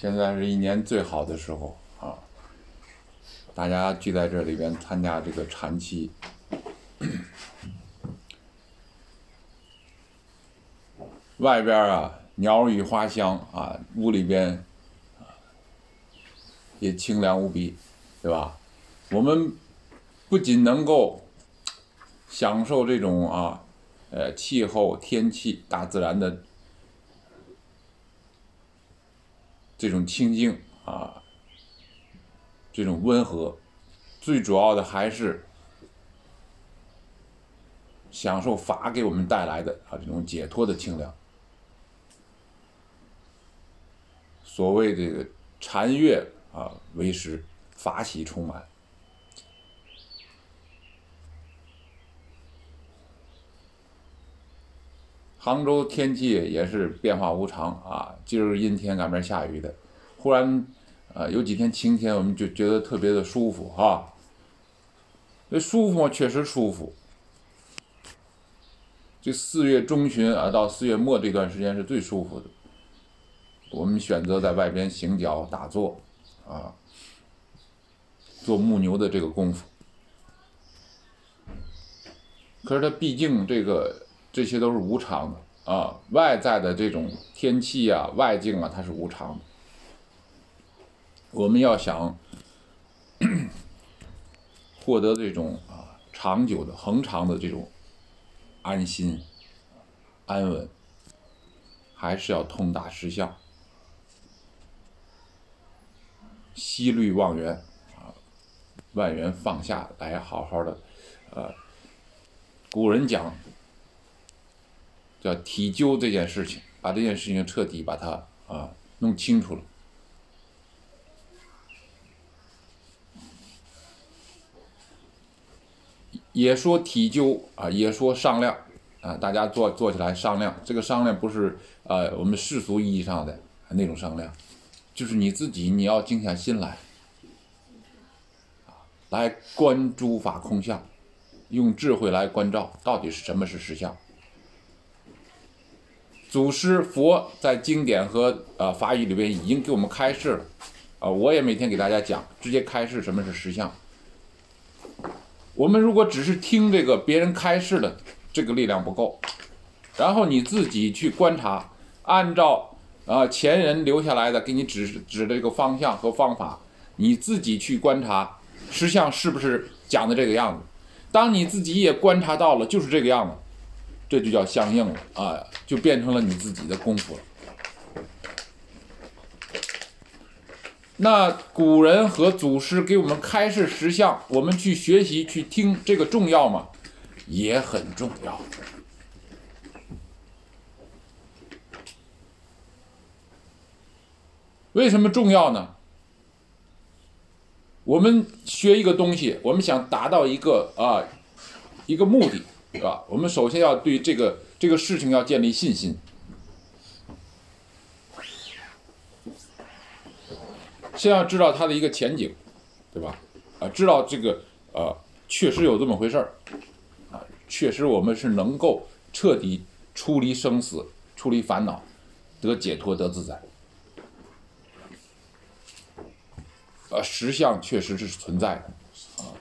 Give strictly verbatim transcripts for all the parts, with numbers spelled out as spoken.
现在是一年最好的时候啊，大家聚在这里边参加这个禅期。外边啊鸟语花香啊，屋里边也清凉无比，对吧？我们不仅能够享受这种啊，呃，气候、天气、大自然的这种清静啊，这种温和，最主要的还是享受法给我们带来的啊这种解脱的清凉。所谓这个禅悦啊为师，法喜充满。杭州天气也是变化无常啊，今儿阴天，赶明儿下雨的，忽然啊有几天晴天，我们就觉得特别的舒服啊。这舒服吗？确实舒服。这四月中旬啊到四月末这段时间是最舒服的。我们选择在外边行脚打坐啊，做牧牛的这个功夫。可是它毕竟这个这些都是无常的啊，外在的这种天气啊、外境啊，它是无常的。我们要想获得这种啊长久的、恒长的这种安心、安稳，还是要通达实相，息虑忘缘啊，万缘放下来，好好的，呃，古人讲叫体究这件事情，把这件事情彻底把它啊弄清楚了。也说体究啊，也说商量啊，大家坐坐起来商量。这个商量不是呃我们世俗意义上的那种商量，就是你自己你要静下心来，来观诸法空相，用智慧来关照到底是什么是实相。祖师佛在经典和呃法语里边已经给我们开示了啊，我也每天给大家讲，直接开示什么是实相。我们如果只是听这个别人开示的，这个力量不够，然后你自己去观察，按照啊、呃、前人留下来的给你指指的这个方向和方法，你自己去观察实相是不是讲的这个样子。当你自己也观察到了就是这个样子，这就叫相应了啊，就变成了你自己的功夫了。那古人和祖师给我们开示实相，我们去学习去听，这个重要吗？也很重要。为什么重要呢？我们学一个东西，我们想达到一个啊一个目的，是吧？我们首先要对这个这个事情要建立信心。先要知道它的一个前景，对吧？啊，知道这个呃，确实有这么回事儿，啊，确实我们是能够彻底出离生死、出离烦恼，得解脱、得自在。呃，实相确实是存在的，啊。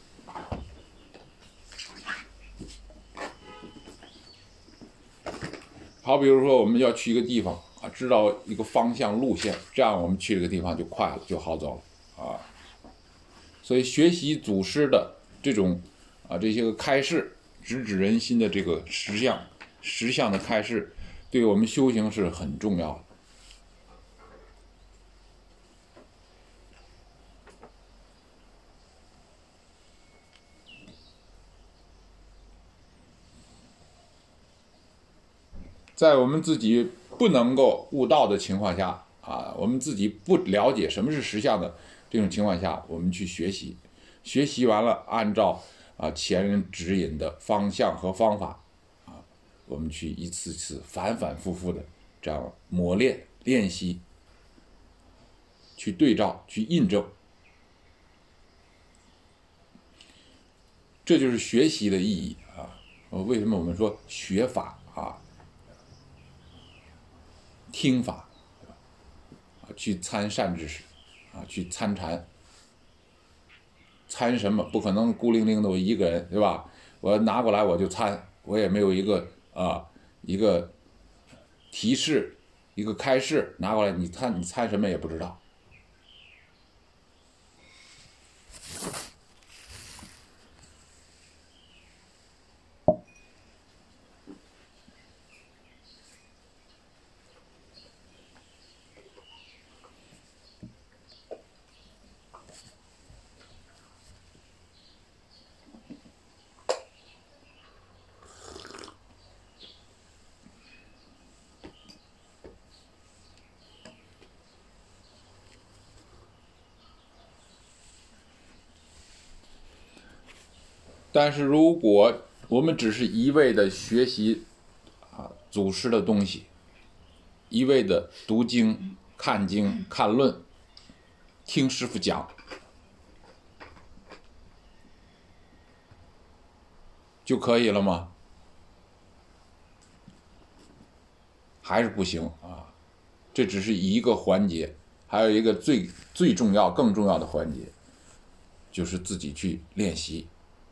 好，比如说我们要去一个地方。啊，知道一个方向路线，这样我们去这个地方就快了，就好走了啊。所以学习祖师的这种啊这些个开示，直指人心的这个实相实相的开示，对我们修行是很重要的。在我们自己不能够悟道的情况下啊，我们自己不了解什么是实相的这种情况下，我们去学习，学习完了，按照啊前人指引的方向和方法啊，我们去一次次反反复复的这样磨练练习，去对照，去印证，这就是学习的意义啊。为什么我们说学法啊？听法， 去参善知识啊，去参禅。参什么？不可能孤零零的我一个人，对吧？我拿过来我就参，我也没有一个啊一个提示，一个开示拿过来，你参你参什么也不知道。但是如果我们只是一味的学习啊祖师的东西，一味的读经、看经、看论，听师傅讲，就可以了吗？还是不行啊！这只是一个环节，还有一个最最重要、更重要的环节，就是自己去练习。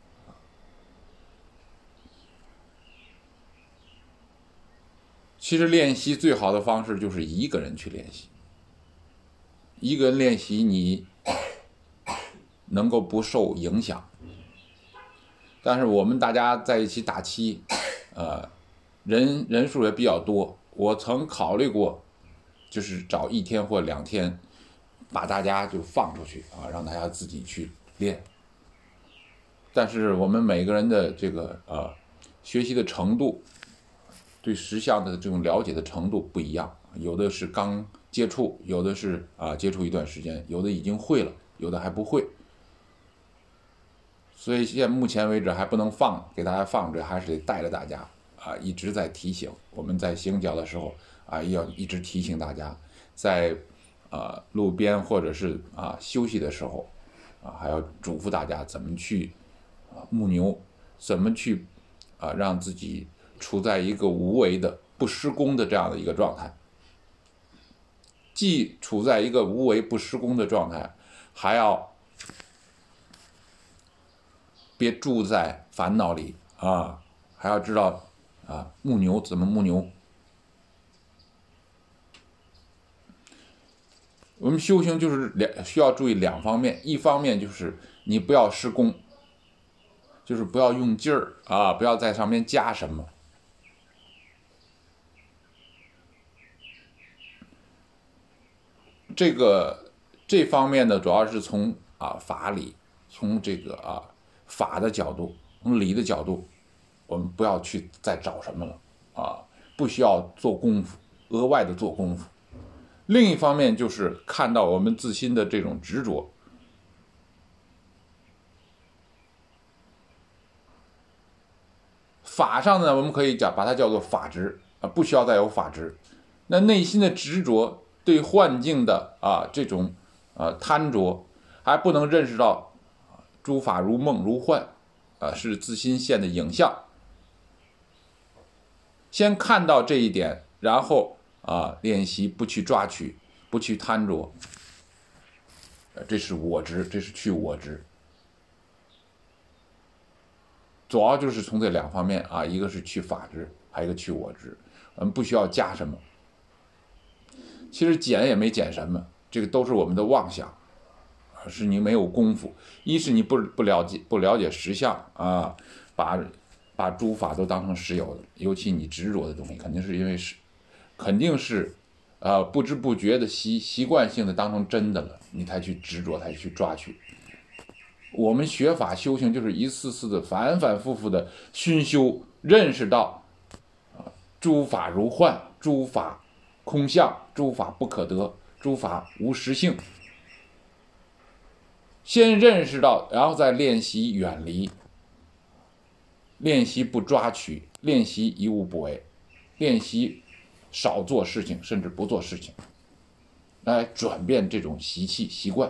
其实练习最好的方式就是一个人去练习，一个人练习你能够不受影响。但是我们大家在一起打七，呃，人人数也比较多，我曾考虑过，就是找一天或两天，把大家就放出去啊，让大家自己去练。但是我们每个人的这个呃学习的程度，对实相的这种了解的程度不一样，有的是刚接触，有的是啊接触一段时间，有的已经会了，有的还不会。所以现在目前为止还不能放给大家放着，还是得带着大家啊一直在提醒。我们在行脚的时候啊，要一直提醒大家，在啊路边或者是啊休息的时候啊，还要嘱咐大家怎么去啊牧牛，怎么去啊让自己处在一个无为的不施功的这样的一个状态，既处在一个无为不施功的状态，还要别住在烦恼里啊，还要知道啊牧牛怎么牧牛。我们修行就是两需要注意两方面，一方面就是你不要施功，就是不要用劲儿啊，不要在上面加什么。这个这方面呢，主要是从啊法理，从这个啊法的角度，从理的角度，我们不要去再找什么了啊，不需要做功夫，额外的做功夫。另一方面就是看到我们自心的这种执着，法上呢，我们可以讲把它叫做法执啊，不需要再有法执。那内心的执着，对幻境的啊这种啊贪着，还不能认识到诸法如梦如幻啊，是自心现的影像。先看到这一点，然后啊练习不去抓取，不去贪着，这是我执，这是去我执。主要就是从这两方面啊，一个是去法执，还有一个去我执。我们不需要加什么，其实减也没减什么，这个都是我们的妄想，是你没有功夫。一是你不不了解不了解实相啊，把把诸法都当成实有的，尤其你执着的东西，肯定是因为是肯定是呃不知不觉的习习惯性的当成真的了，你才去执着，才去抓取。我们学法修行就是一次次的反反复复的熏修，认识到啊诸法如幻，诸法空相，诸法不可得，诸法无实性。先认识到，然后再练习远离，练习不抓取，练习一物不为，练习少做事情，甚至不做事情，来转变这种习气习惯。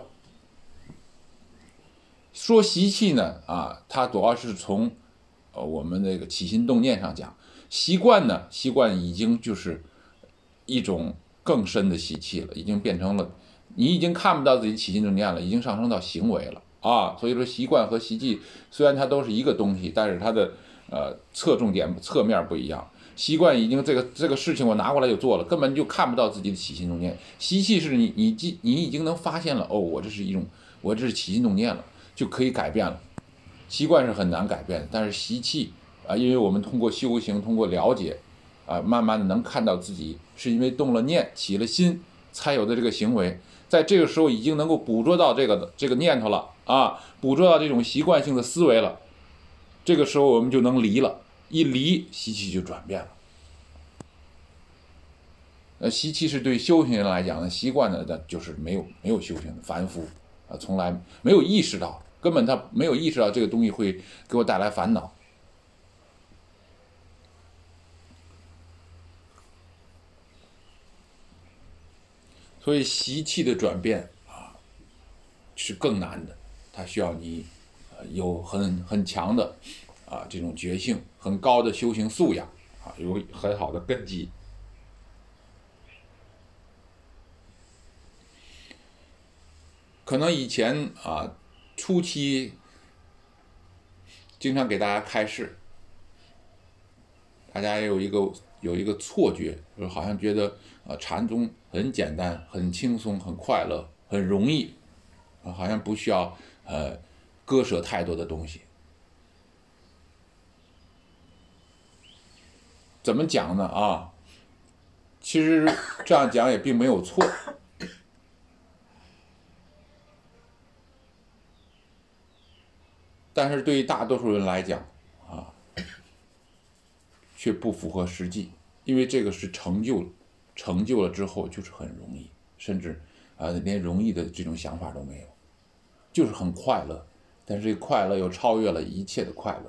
说习气呢，啊，它主要是从呃我们那个起心动念上讲。习惯呢，习惯已经就是一种更深的习气了，已经变成了你已经看不到自己起心动念了，已经上升到行为了啊。所以说习惯和习气虽然它都是一个东西，但是它的呃侧重点侧面不一样。习惯已经这个这个事情我拿过来就做了，根本就看不到自己的起心动念。习气是你你你已经能发现了，哦，我这是一种我这是起心动念了，就可以改变了。习惯是很难改变的，但是习气啊，因为我们通过修行，通过了解啊，慢慢的能看到自己是因为动了念起了心才有的这个行为，在这个时候已经能够捕捉到这个这个念头了啊，捕捉到这种习惯性的思维了，这个时候我们就能离了，一离习气就转变了。呃，习气是对修行人来讲呢，习惯的那就是没有没有修行的凡夫啊，从来没有意识到，根本他没有意识到这个东西会给我带来烦恼。所以习气的转变啊是更难的，它需要你呃有很很强的啊这种觉性，很高的修行素养啊，有很好的根基。可能以前啊初期经常给大家开示，大家也有一个有一个错觉，就是好像觉得啊禅宗很简单、很轻松、很快乐、很容易，啊好像不需要呃割舍太多的东西。怎么讲呢？啊，其实这样讲也并没有错。但是对于大多数人来讲，啊，却不符合实际，因为这个是成就了，成就了之后就是很容易，甚至啊连容易的这种想法都没有，就是很快乐，但是这个快乐又超越了一切的快乐。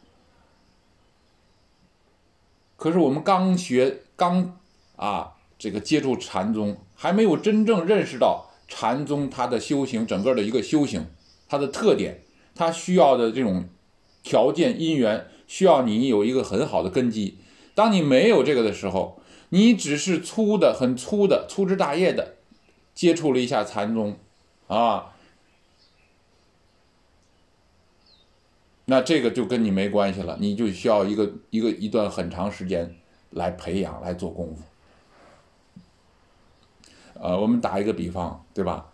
可是我们刚学刚啊这个接触禅宗，还没有真正认识到禅宗它的修行整个的一个修行，它的特点。它需要的这种条件因缘，需要你有一个很好的根基。当你没有这个的时候，你只是粗的、很粗的、粗枝大叶的接触了一下禅宗，啊，那这个就跟你没关系了，你就需要一个一个一段很长时间来培养、来做功夫。呃，我们打一个比方，对吧？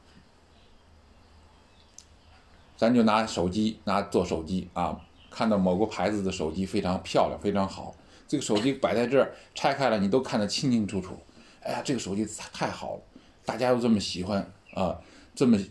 咱就拿手机，拿做手机啊，看到某个牌子的手机非常漂亮，非常好，这个手机摆在这儿，拆开了你都看得清清楚楚。哎呀，这个手机太好了，大家又这么喜欢啊，这么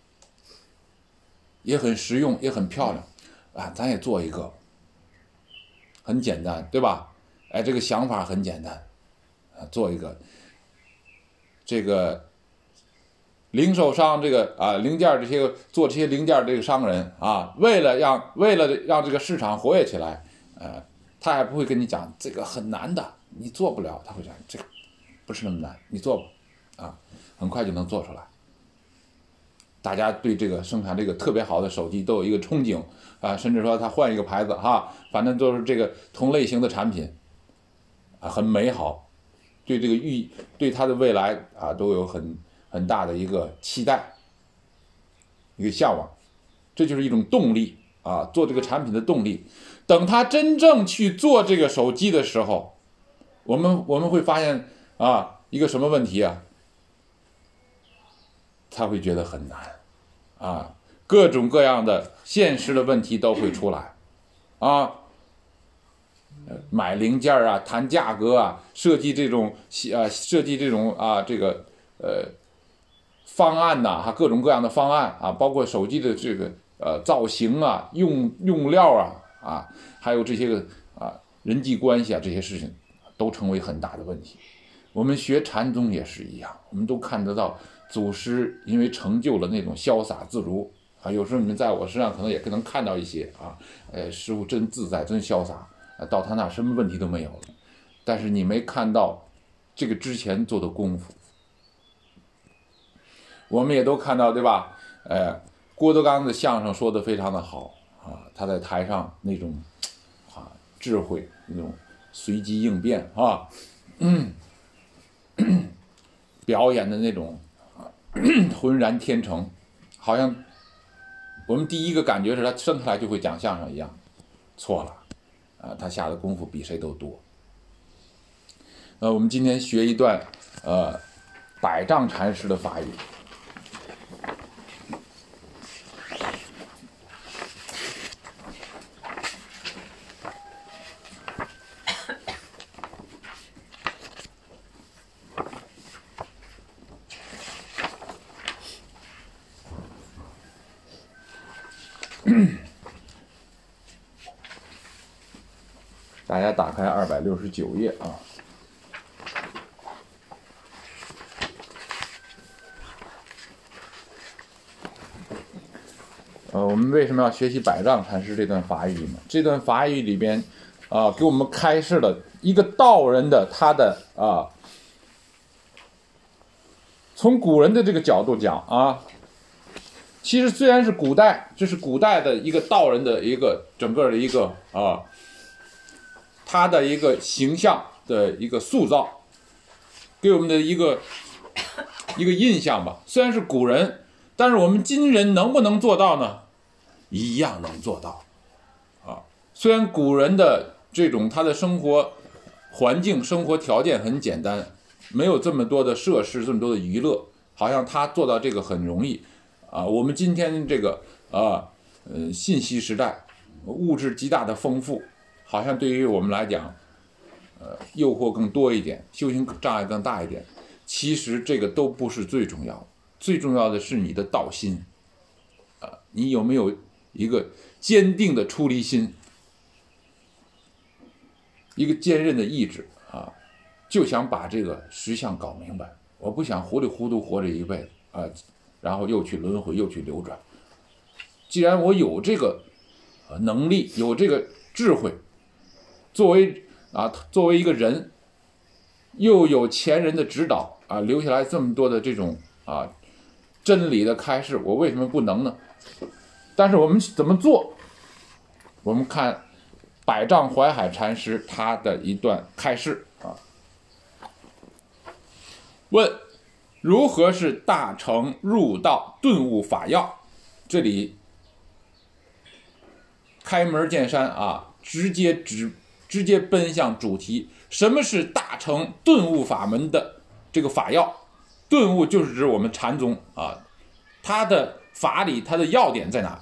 也很实用，也很漂亮啊，咱也做一个，很简单，对吧？哎，这个想法很简单啊，做一个这个。零售商这个啊零件这些个做这些零件这个商人啊，为了让为了让这个市场活跃起来，呃，他还不会跟你讲这个很难的，你做不了，他会讲这个不是那么难，你做吧，啊，很快就能做出来。大家对这个生产这个特别好的手机都有一个憧憬啊，甚至说他换一个牌子哈，反正都是这个同类型的产品啊，很美好，对这个预对它的未来啊都有很。很大的一个期待，一个向往，这就是一种动力啊，做这个产品的动力。等他真正去做这个手机的时候，我们我们会发现啊，一个什么问题啊？他会觉得很难啊，各种各样的现实的问题都会出来啊。买零件啊，谈价格啊，设计这种啊，设计这种啊，这个呃。方案呐、啊，哈，各种各样的方案啊，包括手机的这个呃造型啊、用用料啊啊，还有这些个啊人际关系啊，这些事情都成为很大的问题。我们学禅宗也是一样，我们都看得到祖师因为成就了那种潇洒自如啊，有时候你们在我身上可能也可能看到一些啊，呃，师傅真自在，真潇洒啊，到他那什么问题都没有了，但是你没看到这个之前做的功夫。我们也都看到，对吧？呃，郭德纲的相声说得非常的好啊，他在台上那种啊智慧，那种随机应变啊，嗯， 表演的那种啊浑然天成，好像我们第一个感觉是他生下来就会讲相声一样，错了，啊，他下的功夫比谁都多。呃，我们今天学一段呃百丈禅师的法语。大家打开二百六十九页啊。呃，我们为什么要学习百丈禅师这段法语呢？这段法语里边，啊、呃，给我们开示了一个道人的他的啊、呃，从古人的这个角度讲啊，其实虽然是古代，这是古代的一个道人的一个整个的一个啊。呃他的一个形象的一个塑造，给我们的一个一个印象吧。虽然是古人，但是我们今人能不能做到呢？一样能做到啊。虽然古人的这种他的生活环境、生活条件很简单，没有这么多的设施、这么多的娱乐，好像他做到这个很容易啊。我们今天这个啊呃信息时代，物质极大的丰富。好像对于我们来讲，呃，诱惑更多一点，修行障碍更大一点。其实这个都不是最重要的，最重要的是你的道心，啊、呃，你有没有一个坚定的出离心，一个坚韧的意志啊，就想把这个实相搞明白。我不想糊里糊涂活着一辈子啊、呃，然后又去轮回，又去流转。既然我有这个能力，有这个智慧。作为啊，作为一个人，又有前人的指导啊，留下来这么多的这种啊真理的开示，我为什么不能呢？但是我们怎么做？我们看百丈怀海禅师他的一段开示啊，问如何是大乘入道顿悟法要？这里开门见山啊，直接指。直接奔向主题，什么是大乘顿悟法门的这个法要？顿悟就是指我们禅宗啊，它的法理，它的要点在哪？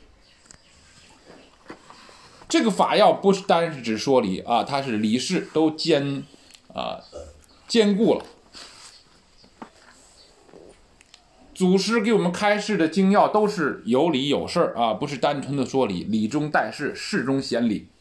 这个法要不是单是指说理啊，它是理事都兼啊兼顾了。祖师给我们开示的经要都是有理有事啊，不是单纯的说理，理中带事，事中显理。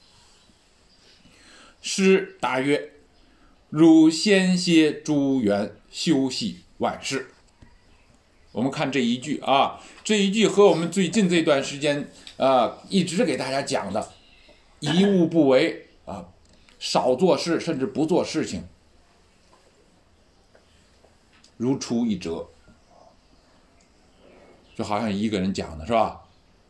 师答曰：汝先歇诸缘，修系万事。我们看这一句啊，这一句和我们最近这段时间啊一直给大家讲的一物不为啊，少做事甚至不做事情，如出一辙，就好像一个人讲的是吧？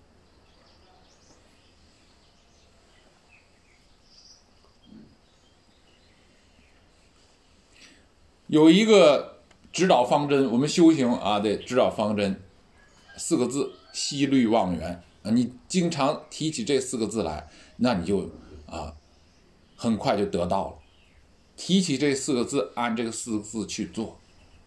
有一个指导方针，我们修行啊的指导方针，四个字：息虑忘缘。啊，你经常提起这四个字来，那你就啊很快就得到了。提起这四个字，按这个四个字去做。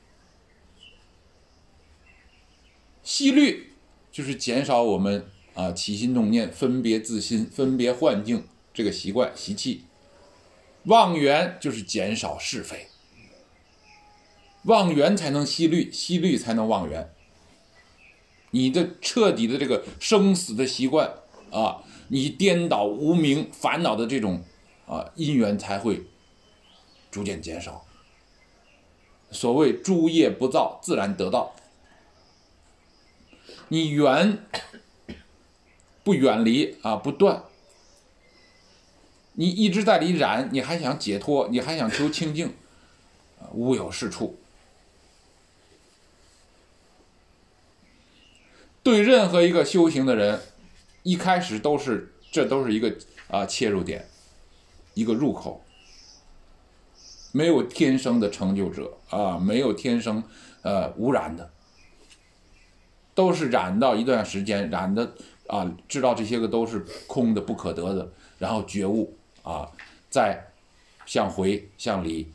息虑就是减少我们啊起心动念、分别自心、分别幻境这个习惯习气。忘缘就是减少是非。忘缘才能息虑，息虑才能忘缘。你的彻底的这个生死的习惯啊，你颠倒无明烦恼的这种啊因缘才会逐渐减少。所谓诸业不造，自然得道。你缘不远离啊，不断，你一直在里染，你还想解脱，你还想求清净，啊、无有是处。对任何一个修行的人，一开始都是这都是一个啊切入点，一个入口。 没有天生的成就者啊，没有天生呃无染的，都是染到一段时间，染的啊，知道这些个都是空的、不可得的，然后觉悟啊，再向回向离。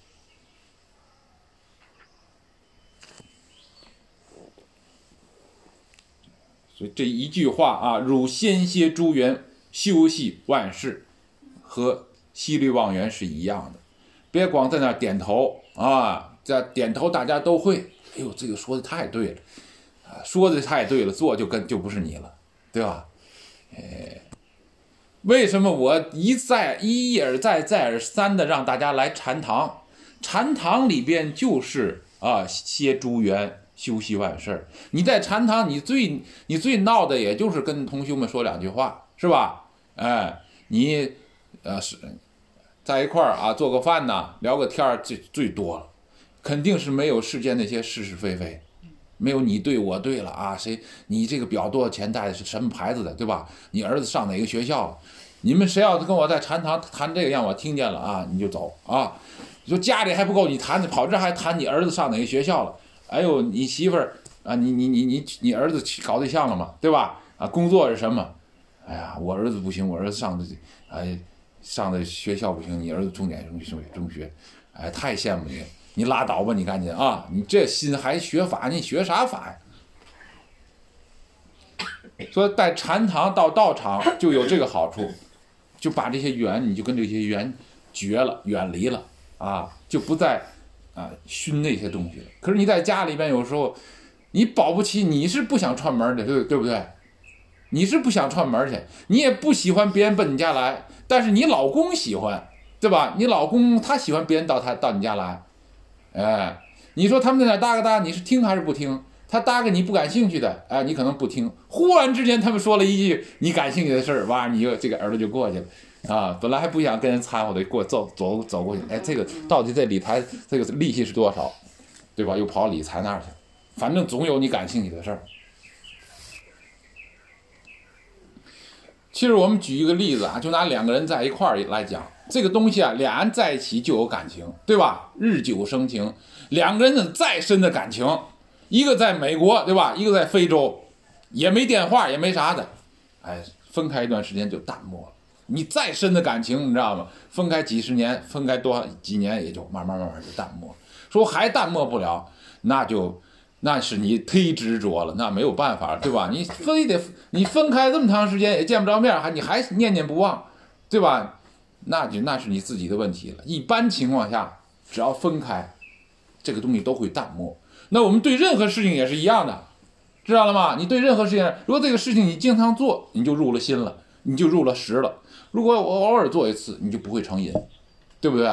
所以这一句话啊，汝先歇诸缘，修习万事，和息虑忘缘是一样的。别光在那点头啊，这点头大家都会。哎呦，这个说的太对了，啊，说的太对了，做就跟就不是你了，对吧？哎，为什么我一再一而再再而三的让大家来禅堂？禅堂里边就是啊，歇诸缘。修习万事，你在禅堂，你最你最闹的也就是跟同学们说两句话，是吧？哎，你呃是在一块儿啊，做个饭呐，聊个天儿，最最多了，肯定是没有世间那些是是非非，没有你对我对了啊，谁你这个表多少钱，戴的是什么牌子的，对吧？你儿子上哪个学校了？你们谁要跟我在禅堂谈这个，让我听见了啊，你就走啊！你说家里还不够你谈的，跑这还谈你儿子上哪个学校了？哎呦，你媳妇儿啊，你你你你你儿子搞对象了吗？对吧？啊，工作是什么？哎呀，我儿子不行，我儿子上的哎上的学校不行，你儿子重点中学中学，哎，太羡慕你，你拉倒吧，你赶紧啊！你这心还学法，你学啥法呀？所以在禅堂到道场就有这个好处，就把这些缘，你就跟这些缘绝了，远离了啊，就不再。啊，熏那些东西了。可是你在家里边，有时候你保不齐你是不想串门的，对对不对？你是不想串门去，你也不喜欢别人奔你家来，但是你老公喜欢，对吧？你老公他喜欢别人到他到你家来，哎，你说他们在那搭个搭，你是听还是不听？他搭个你不感兴趣的，哎，你可能不听。忽然之间他们说了一句你感兴趣的事儿，哇，你就这个耳朵就过去了。啊，本来还不想跟人掺和的，过走走走过去，哎，这个到底这理财这个利息是多少，对吧？又跑理财那儿去，反正总有你感兴趣的事儿。其实我们举一个例子啊，就拿两个人在一块儿来讲，这个东西啊，俩人在一起就有感情，对吧？日久生情，两个人的再深的感情，一个在美国，对吧？一个在非洲，也没电话，也没啥的，哎，分开一段时间就淡漠了。你再深的感情，你知道吗？分开几十年，分开多少几年，也就慢慢慢慢就淡漠。说还淡漠不了，那就那是你忒执着了，那没有办法，对吧？你非得你分开这么长时间也见不着面，还你还念念不忘，对吧？那就那是你自己的问题了。一般情况下，只要分开，这个东西都会淡漠。那我们对任何事情也是一样的，知道了吗？你对任何事情，如果这个事情你经常做，你就入了心了，你就入了实了。如果我偶尔做一次，你就不会成瘾，对不对？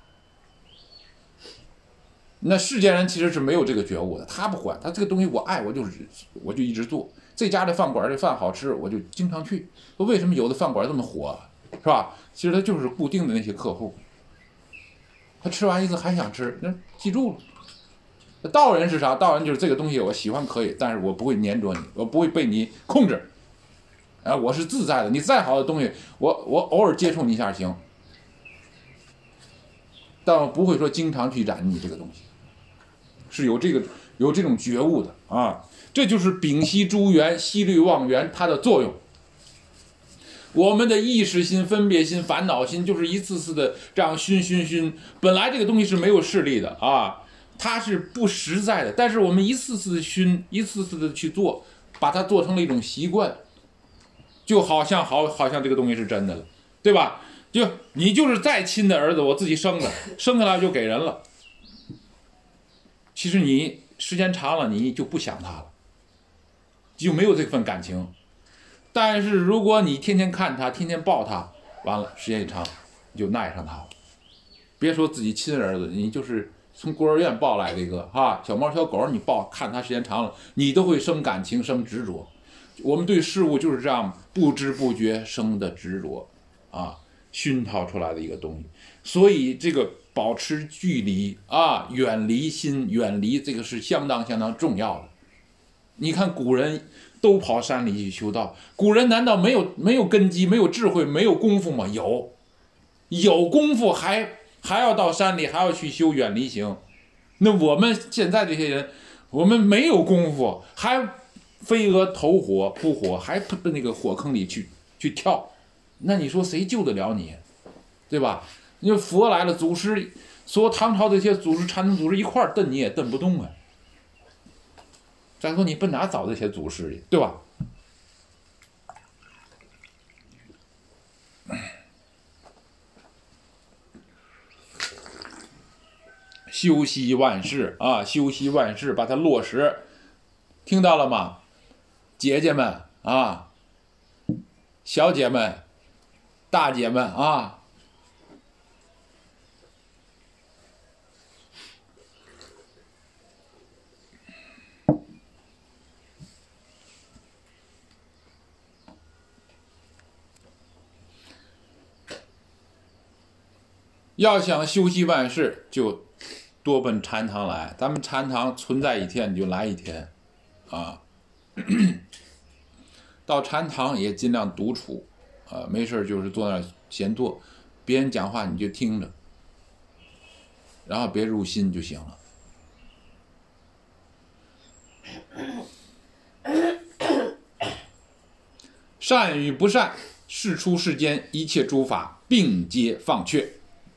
那世间人其实是没有这个觉悟的，他不管，他这个东西我爱，我就是我就一直做。这家的饭馆这饭好吃，我就经常去。为什么有的饭馆这么火，是吧？其实他就是固定的那些客户，他吃完一次还想吃，那记住了。道人是啥？道人就是这个东西我喜欢可以，但是我不会粘着你，我不会被你控制。啊，我是自在的。你再好的东西，我我偶尔接触你一下行，但我不会说经常去染你这个东西，是有这个有这种觉悟的啊。这就是丙烯诸缘、息虑忘缘它的作用。我们的意识心、分别心、烦恼心，就是一次次的这样熏熏熏。本来这个东西是没有势力的啊，它是不实在的，但是我们一次次的熏，一次次的去做，把它做成了一种习惯。就好像好好像这个东西是真的了，对吧？就你就是再亲的儿子，我自己生的，生下来就给人了。其实你时间长了，你就不想他了，就没有这份感情。但是如果你天天看他，天天抱他，完了时间一长，你就耐上他了。别说自己亲儿子，你就是从孤儿院抱来的一个哈小猫小狗，你抱看他时间长了，你都会生感情，生执着。我们对事物就是这样不知不觉生的执着啊，熏陶出来的一个东西。所以这个保持距离啊，远离心，远离这个是相当相当重要的。你看古人都跑山里去修道，古人难道没有没有根基，没有智慧，没有功夫吗？有，有功夫还还要到山里，还要去修远离行。那我们现在这些人，我们没有功夫，还飞蛾投火扑火，还奔那个火坑里去去跳，那你说谁救得了你？对吧？你说佛来了，祖师所有唐朝这些祖师禅宗祖师一块儿蹬你也蹬不动啊。再说你奔哪找这些祖师去，对吧？修习万事啊，修习万事，把它落实，听到了吗？姐姐们啊，小姐们，大姐们啊，要想修习万事，就多奔禅堂来。咱们禅堂存在一天，你就来一天，啊。到禅堂也尽量独处，啊，没事就是坐那儿闲坐，别人讲话你就听着，然后别入心就行了。善与不善，事出世间，一切诸法并皆放却。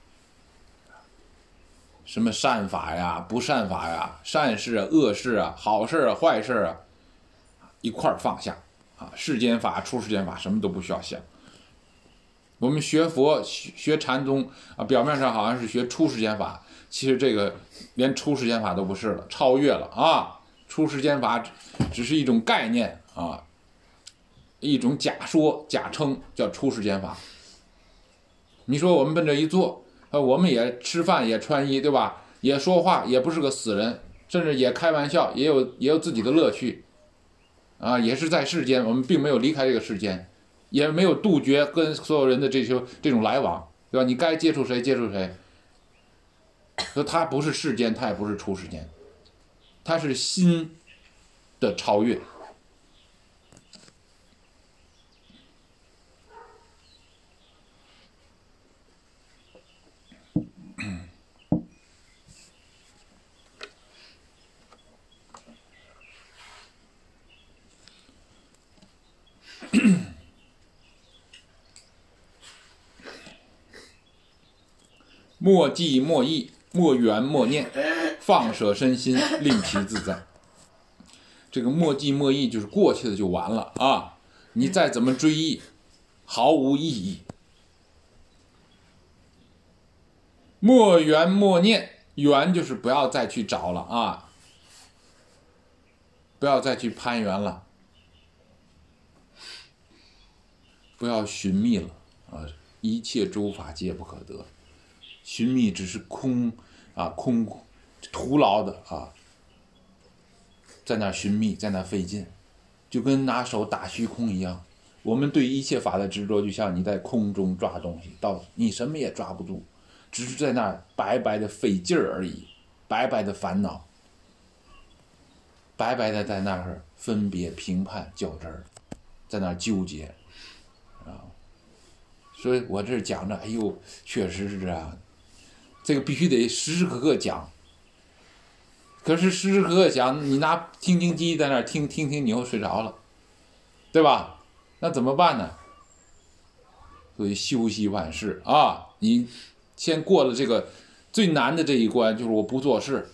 什么善法呀，不善法呀，善事啊，恶事啊，好事啊，坏事啊，一块儿放下啊！世间法、出世间法，什么都不需要想。我们学佛、学禅宗啊，表面上好像是学出世间法，其实这个连出世间法都不是了，超越了啊！出世间法只是一种概念啊，一种假说、假称，叫出世间法。你说我们奔这一坐。我们也吃饭也穿衣，对吧？也说话，也不是个死人，甚至也开玩笑，也有也有自己的乐趣，啊，也是在世间，我们并没有离开这个世间，也没有杜绝跟所有人的这些这种来往，对吧？你该接触谁接触谁，说他不是世间，他也不是出世间，他是心的超越。莫记莫忆，莫缘莫念，放舍身心，令其自在。这个莫记莫忆就是过去的就完了啊！你再怎么追忆，毫无意义。莫缘莫念，缘就是不要再去找了啊，不要再去攀缘了，不要寻觅了啊！一切诸法皆不可得。寻觅只是空啊，空徒劳的啊，在那寻觅，在那费劲，就跟拿手打虚空一样。我们对一切法的执着，就像你在空中抓东西，到你什么也抓不住，只是在那白白的费劲儿而已，白白的烦恼，白白的在那儿分别评判较真儿，在那儿纠结啊。所以我这讲着，哎呦，确实是这样。这个必须得时时刻刻讲，可是时时刻刻讲，你拿听听机在那儿听听听，你又睡着了，对吧？那怎么办呢？所以修习万事啊，你先过了这个最难的这一关，就是我不做事，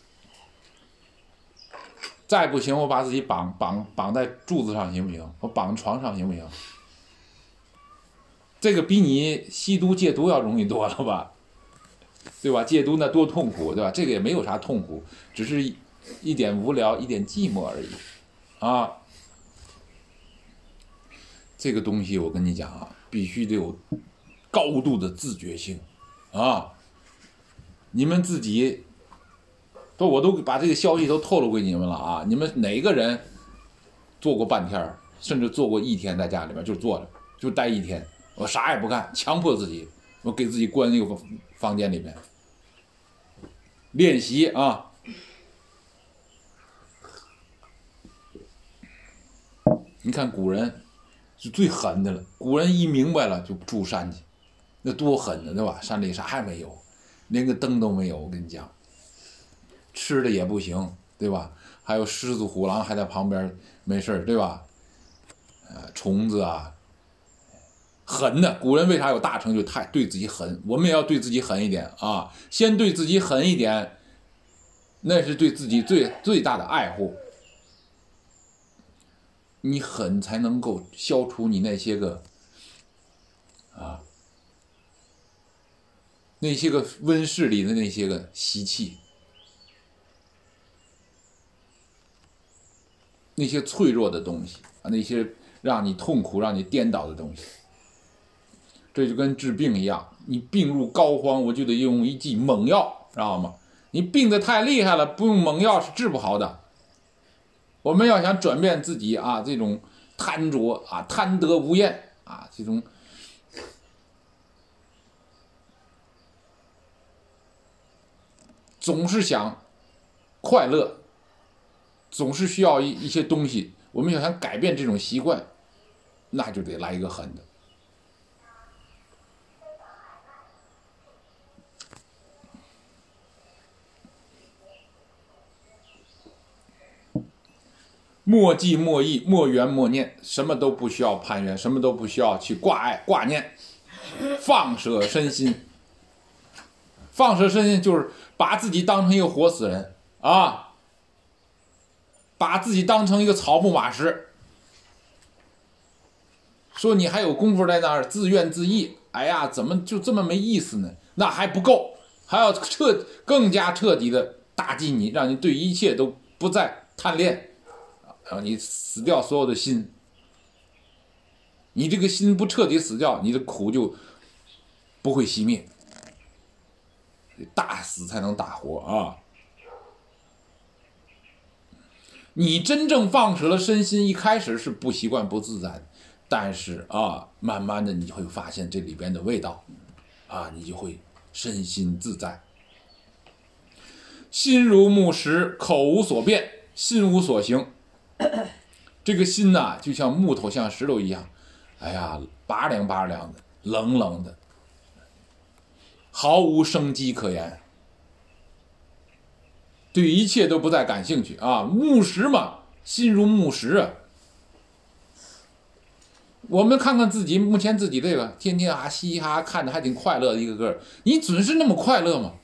再不行我把自己绑绑绑在柱子上行不行？我绑床上行不行？这个比你吸毒戒毒要容易多了吧？对吧？戒毒那多痛苦，对吧？这个也没有啥痛苦，只是一点无聊，一点寂寞而已，啊。这个东西我跟你讲啊，必须得有高度的自觉性，啊。你们自己，都我都把这个消息都透露给你们了啊。你们哪个人做过半天，甚至做过一天在家里面就坐着，就待一天，我啥也不干，强迫自己，我给自己关那个房间里面练习啊。你看古人是最狠的了，古人一明白了就住山去，那多狠的，对吧？山里啥也没有， 连个灯都没有。我跟你讲，吃的也不行，对吧？还有狮子虎狼还在旁边没事，对吧？呃，虫子啊，狠的。古人为啥有大成就？太对自己狠，我们也要对自己狠一点啊！先对自己狠一点，那是对自己最最大的爱护。你狠才能够消除你那些个啊，那些个温室里的那些个习气，那些脆弱的东西啊，那些让你痛苦、让你颠倒的东西。这就跟治病一样，你病入膏肓，我就得用一剂猛药，知道吗？你病得太厉害了，不用猛药是治不好的。我们要想转变自己啊，这种贪着啊、贪得无厌啊，这种总是想快乐，总是需要一一些东西。我们要想改变这种习惯，那就得来一个狠的。莫记莫忆，莫缘莫念，什么都不需要攀缘，什么都不需要去挂碍挂念，放舍身心。放舍身心就是把自己当成一个活死人啊，把自己当成一个草木马石。说你还有功夫在那儿自怨自艾，哎呀，怎么就这么没意思呢？那还不够，还要彻更加彻底的打击你，让你对一切都不再贪恋。让你死掉所有的心，你这个心不彻底死掉，你的苦就不会熄灭。大死才能大活啊！你真正放舍了身心，一开始是不习惯、不自在的，但是啊，慢慢的你就会发现这里边的味道，啊，你就会身心自在。心如木石，口无所辩，心无所行。这个心呐、啊，就像木头像石头一样，哎呀，拔凉拔凉的，冷冷的，毫无生机可言，对一切都不再感兴趣啊。木石嘛，心如木石啊。我们看看自己目前自己这个，天天啊嘻嘻哈哈，看着还挺快乐的一个个，你准是那么快乐吗？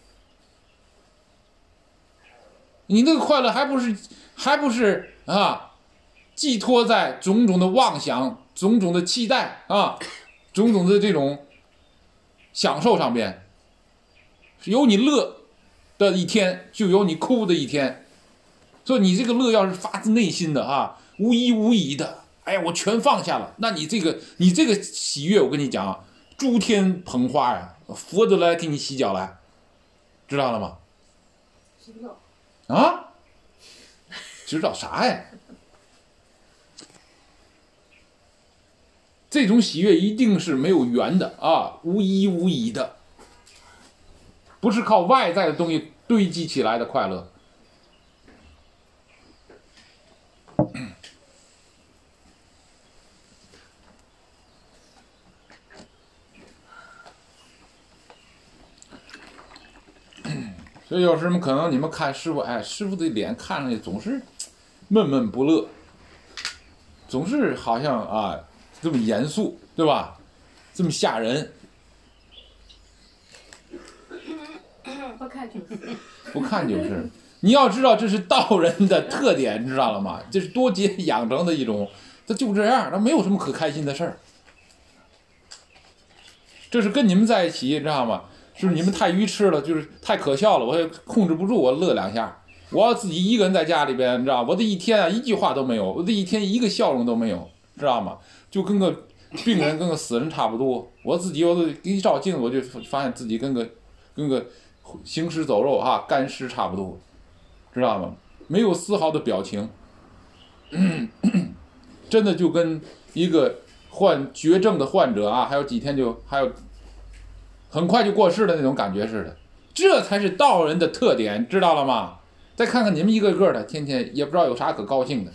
你那个快乐还不是还不是啊，寄托在种种的妄想、种种的期待啊、种种的这种享受上边。有你乐的一天，就有你哭的一天。所以你这个乐要是发自内心的啊，无依无疑的，哎呀，我全放下了，那你这个你这个喜悦，我跟你讲啊，诸天捧花呀，佛都来给你洗脚来，知道了吗？知道。啊？知道啥呀？这种喜悦一定是没有缘的啊，无依无疑的，不是靠外在的东西堆积起来的快乐。所以有时候可能你们看师傅，哎，师傅的脸看上去总是闷闷不乐，总是好像啊这么严肃，对吧？这么吓人。 不看就是， 不看就是。你要知道这是道人的特点，你知道了吗？这是多劫养成的一种，他就这样，他没有什么可开心的事儿。这是跟你们在一起，你知道吗？是你们太愚痴了，就是太可笑了，我也控制不住，我乐两下。我要自己一个人在家里边，你知道，我这一天啊一句话都没有，我这一天一个笑容都没有，知道吗？就跟个病人跟个死人差不多。我自己有的一照镜子，我就发现自己跟个跟个行尸走肉啊，干尸差不多，知道吗？没有丝毫的表情，真的就跟一个患绝症的患者啊，还有几天就还有很快就过世的那种感觉似的。这才是道人的特点，知道了吗？再看看你们一个个的，天天也不知道有啥可高兴的。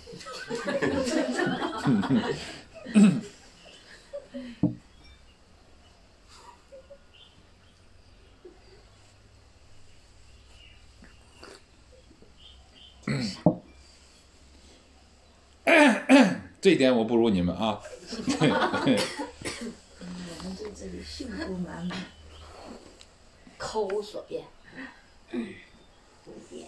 这一点我不如你们啊。 我们在这里幸福满满，口无所辩，不变。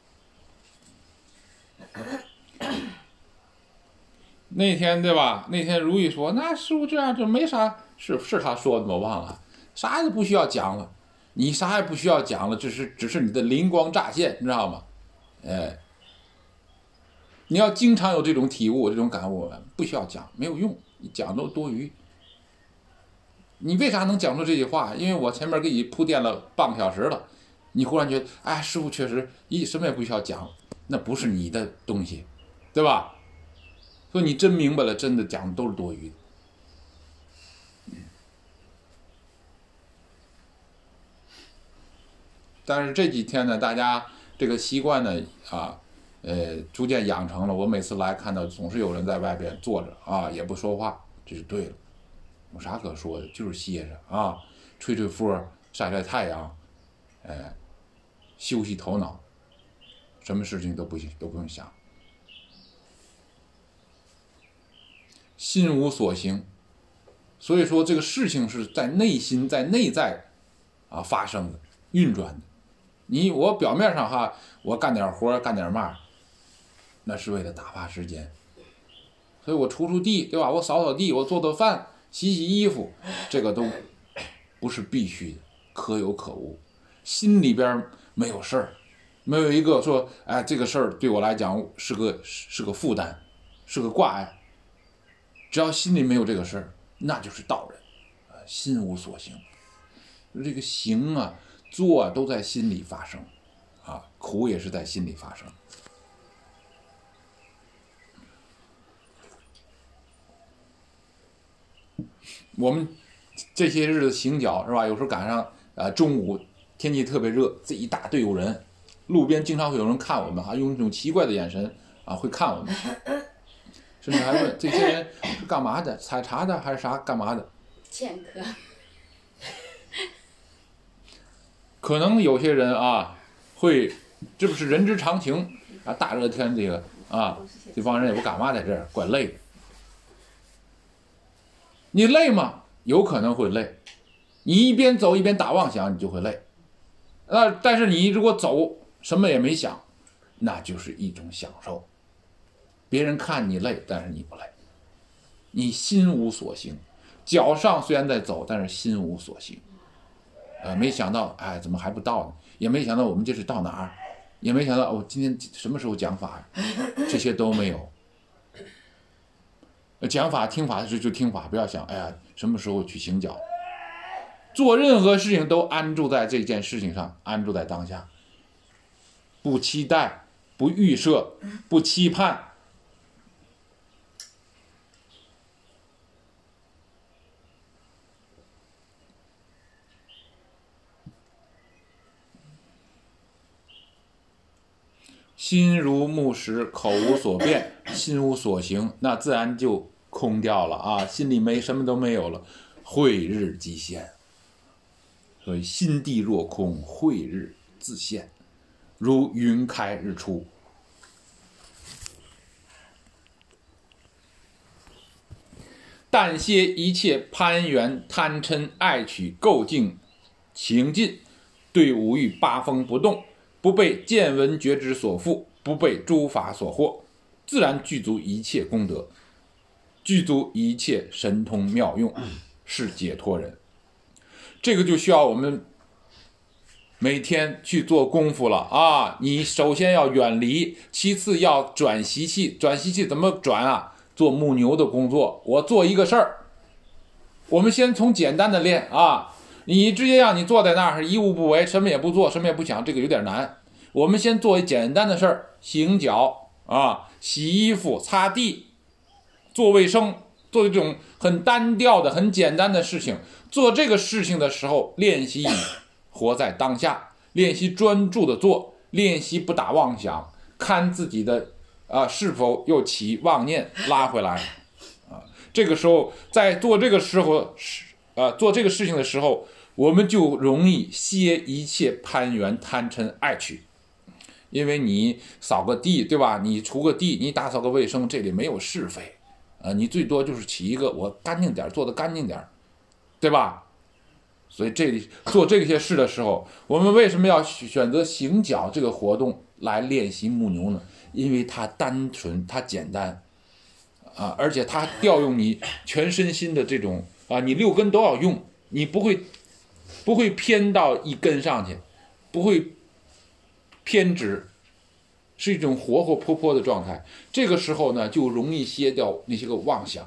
那天对吧？那天如意说：“那师傅这样就没啥，是是他说的，我忘了，啥也不需要讲了，你啥也不需要讲了，只是只是你的灵光乍现，你知道吗？哎，你要经常有这种体悟、这种感悟，不需要讲，没有用，你讲都多余。你为啥能讲出这句话？因为我前面给你铺垫了半个小时了，你忽然觉得，哎，师傅确实一什么也不需要讲，那不是你的东西，对吧？”所以你真明白了，真的讲的都是多余的。但是这几天呢，大家这个习惯呢，啊，呃，逐渐养成了。我每次来看到，总是有人在外边坐着啊，也不说话，这就对了。有啥可说的？就是歇着啊，吹吹风，晒晒太阳，哎，休息头脑，什么事情都不都不用想。心无所行，所以说这个事情是在内心、在内在啊发生的、运转的。你我表面上哈，我干点活、干点嘛，那是为了打发时间。所以我锄锄地，对吧？我扫扫地，我做做饭、洗洗衣服，这个都不是必须的，可有可无。心里边没有事儿，没有一个说，哎，这个事儿对我来讲是个是个负担，是个挂碍。只要心里没有这个事儿，那就是道人，啊，心无所行。这个行啊、做啊，都在心里发生，啊，苦也是在心里发生。我们这些日子行脚是吧？有时候赶上呃中午天气特别热，这一大队有人，路边经常会有人看我们，还用一种奇怪的眼神啊，会看我们。甚至还问这些人是干嘛的，采茶的还是啥干嘛的？ 欠客。 可能有些人啊，会，这不是人之常情啊。大热天这个啊，这帮人也不干嘛在这儿，怪累的。你累吗？有可能会累。你一边走一边打妄想，你就会累。那但是你如果走什么也没想，那就是一种享受。别人看你累，但是你不累，你心无所行，脚上虽然在走，但是心无所行。呃，没想到，哎，怎么还不到呢？也没想到我们这是到哪儿，也没想到我、哦、今天什么时候讲法呀？这些都没有。讲法听法就就听法，不要想，哎呀，什么时候去行脚？做任何事情都安住在这件事情上，安住在当下，不期待，不预设，不期盼。心如木石，口无所辩，心无所行，那自然就空掉了啊！心里没什么都没有了，慧日即现。所以心地若空，慧日自现，如云开日出。但歇一切攀缘、贪嗔、爱取、垢净、情尽，对五欲八风不动。不被见闻觉知所缚，不被诸法所惑，自然具足一切功德，具足一切神通妙用，是解脱人。这个就需要我们每天去做功夫了啊！你首先要远离，其次要转习气。转习气怎么转啊？做木牛的工作。我做一个事儿，我们先从简单的练啊。你直接让你坐在那儿一物不为，什么也不做，什么也不想，这个有点难。我们先做一简单的事儿，行脚啊，洗衣服、擦地、做卫生，做这种很单调的、很简单的事情。做这个事情的时候，练习活在当下，练习专注的做，练习不打妄想，看自己的啊是否又起妄念，拉回来啊。这个时候，在做这个时候。呃，做这个事情的时候，我们就容易歇一切攀缘、贪嗔、爱取。 因为你扫个地，对吧？你锄个地，你打扫个卫生，这里没有是非，啊，你最多就是起一个我干净点，做得干净点，对吧？所以这里做这些事的时候，我们为什么要选择行脚这个活动来练习牧牛呢？因为它单纯，它简单，啊，而且它调用你全身心的这种啊，你六根都要用，你不会不会偏到一根上去，不会偏执，是一种活活泼泼的状态。这个时候呢，就容易歇掉那些个妄想。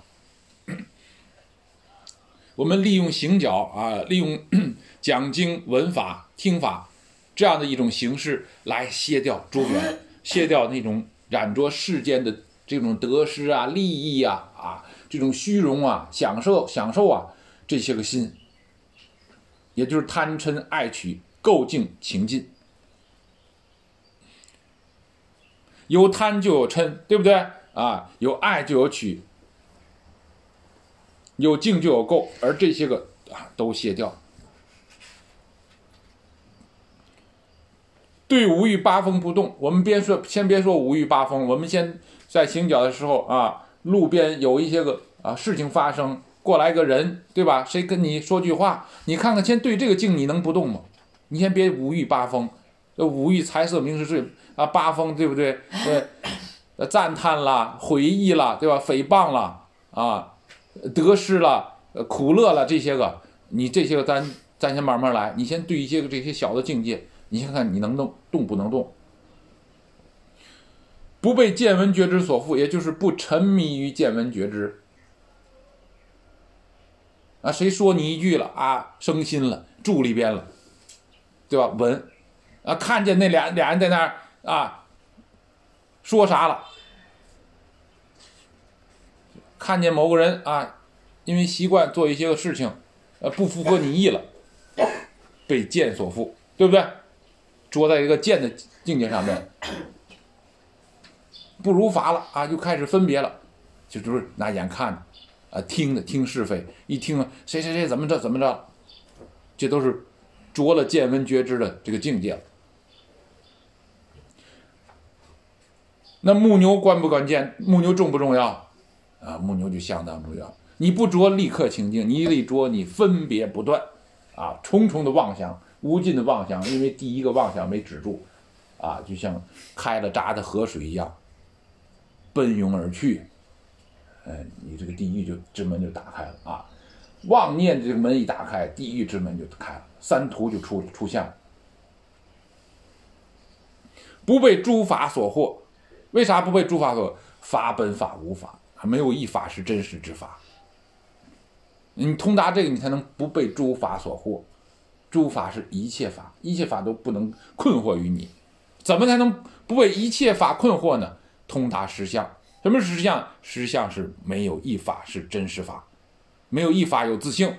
我们利用行脚啊，利用讲经、闻法、听法这样的一种形式来歇掉诸缘，歇掉那种染着世间的这种得失啊、利益啊、啊这种虚荣啊、享受、享受啊这些个心，也就是贪嗔爱取、垢净情尽。有贪就有嗔，对不对啊？有爱就有取，有净就有垢，而这些个啊都卸掉。对五欲八风不动，我们别说，先别说五欲八风，我们先在行脚的时候啊，路边有一些个啊事情发生，过来个人，对吧？谁跟你说句话，你看看，先对这个境你能不动吗？你先别五欲八风，五欲财色名食睡啊，八风对不对？对，赞叹啦，回忆啦，对吧？诽谤啦，啊，得失啦，苦乐啦，这些个，你这些个咱咱先慢慢来，你先对一些个这些小的境界，你先看你能动动不能动。不被见闻觉知所缚，也就是不沉迷于见闻觉知。啊，谁说你一句了啊，生心了，住里边了，对吧？闻，啊，看见那俩俩人在那儿啊，说啥了？看见某个人啊，因为习惯做一些个事情，呃，不符合你意了，被见所缚，对不对？捉在一个见的境界上面，不如法了啊，就开始分别了，就就是拿眼看的。啊，听的听是非，一听谁谁谁怎么着怎么着，这都是着了见闻觉知的这个境界了。那牧牛关不关键？牧牛重不重要？啊，牧牛就相当重要。你不着立刻清净，你得着你分别不断，啊，重重的妄想，无尽的妄想，因为第一个妄想没止住，啊，就像开了闸的河水一样，奔涌而去。呃，你这个地狱就之门就打开了啊，妄念这个门一打开，地狱之门就开了，三途就出出现了。不被诸法所惑，为啥不被诸法所？法本法无法，没有一法是真实之法。你通达这个，你才能不被诸法所惑。诸法是一切法，一切法都不能困惑于你。怎么才能不被一切法困惑呢？通达实相。什么是实相？实相是没有一法是真实法，没有一法有自性，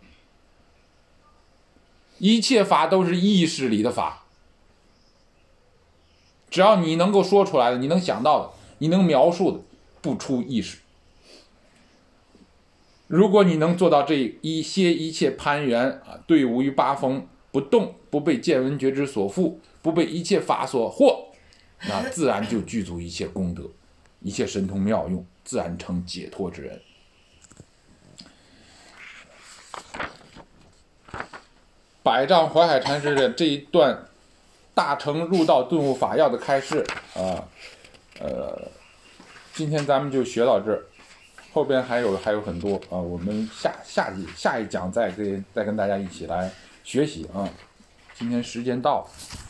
一切法都是意识里的法。只要你能够说出来的，你能想到的，你能描述的，不出意识。如果你能做到这一些一切攀缘啊，对无于八风不动，不被见闻觉知所缚，不被一切法所惑，那自然就具足一切功德。一切神通妙用，自然成解脱之人。百丈怀海禅师的这一段大乘入道顿悟法要的开示啊，呃，今天咱们就学到这儿，后边还有还有很多啊，我们下下一下一讲再跟再跟大家一起来学习啊。今天时间到了。